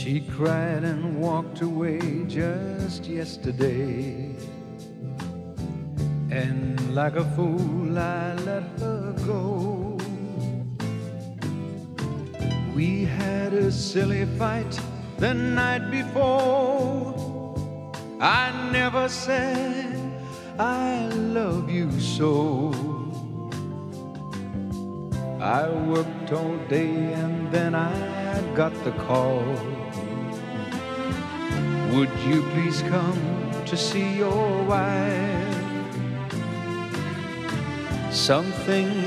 She cried and walked away just yesterday, and like a fool I let her go. We had a silly fight the night before. I never said I love you so. I worked all day and then I got the call. Would you please come to see your wife? Something